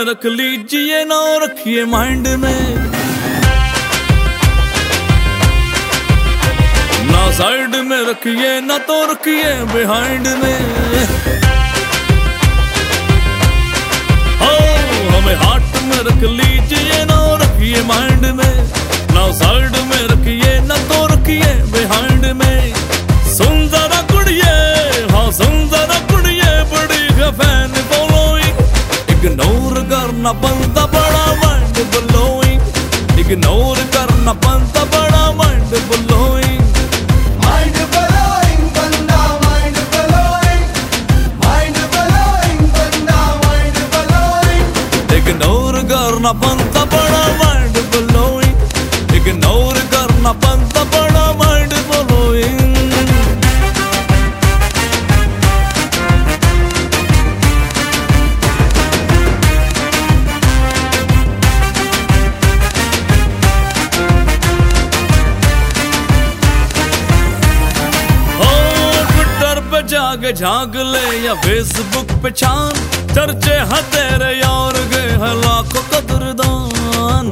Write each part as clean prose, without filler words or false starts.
रख लीजिए ना रखिए माइंड में, ना साइड में रखिए ना तो रखिए बिहाइंड में। हो हमें हार्ट में रख लीजिए ना रखिए माइंड में, ना साइड में रखिए ना तो रखिए बिहाइंड में। सुन जरा कुड़िए, हाँ सुन जरा कुड़िए, बड़ी है फैन फॉलोइंग। इग्नोर करना बनता बड़ा माइंड ब्लोइंग, इग्नोर करना बनता बड़ा माइंड ब्लोइंग। माइंड ब्लोइंग बंदा माइंड ब्लोइंग, माइंड ब्लोइंग बंदा माइंड ब्लोइंग। इग्नोर करना बनता बड़ा माइंड ब्लोइंग, इग्नोर करना बनता बड़ा माइंड ब्लोइंग। जाके झांक ले या फेसबुक पे छान, चर्चे हैं तेरे यार के हैं लाखों कदरदान।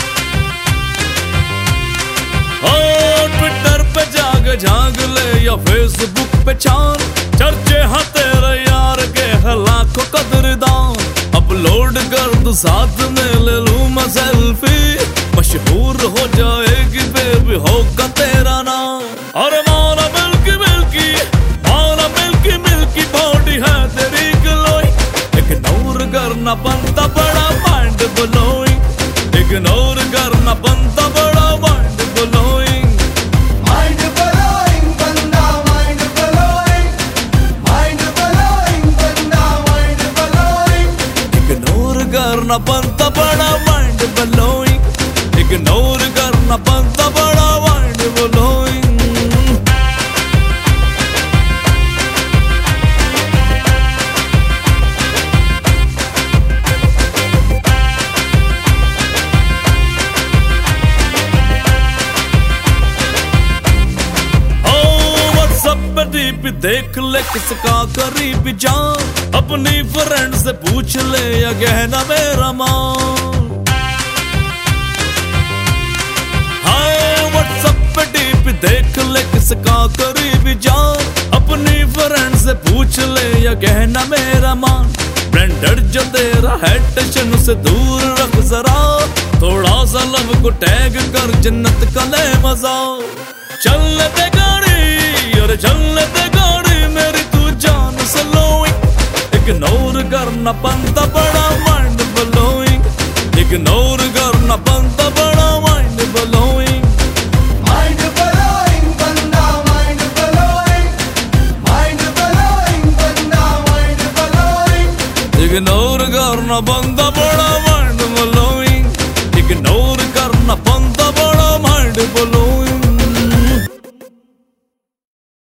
ओ ट्विटर पे जाके झांक ले या फेसबुक पे छान, चर्चे हैं तेरे यार के हैं लाखों कदरदान। अपलोड कर दो साथ में ले लूं मैं सेल्फी, मशहूर हो जाएगी बेबी होगा तेरा नाम। और मारा मिल्की मिल्की, मारा मिल्की मिल्की बॉडी है तेरी ग्लोइंग। इग्नोर करना बनता बड़ा माइंड ब्लोइंग, इग्नोर करना बनता बड़ा माइंड ब्लोइंग। माइंड ब्लोइंग बंदा माइंड ब्लोइंग, माइंड ब्लोइंग बंदा माइंड ब्लोइंग। इग्नोर करना बनता बड़ा माइंड ब्लोइंग, इग्नोर करना बनता बड़ा माइंड ब्लोइंग। भी देख ले किसका करीब जान, अपनी फ्रेंड से पूछ ले या गहना मेरा मान। हाँ व्हाट्सएप पे डीप देख ले किसका करीब जान, अपनी फ्रेंड से पूछ ले या गहना मेरा मान। ब्रांडेड जो तेरा है टेंशन से दूर रख जरा, थोड़ा सा लव को टैग कर जन्नत का ले मजा। चल दे गाड़ी और चल दे गाड़ी मेरी तू जान स्लोइंग। इग्नोर करना बनता बड़ा माइंड ब्लोइंग, इग्नोर करना बनता बड़ा माइंड ब्लोइंग। माइंड ब्लोइंग बंदा माइंड ब्लोइंग, माइंड ब्लोइंग बंदा माइंड ब्लोइंग। इग्नोर करना बनता बड़ा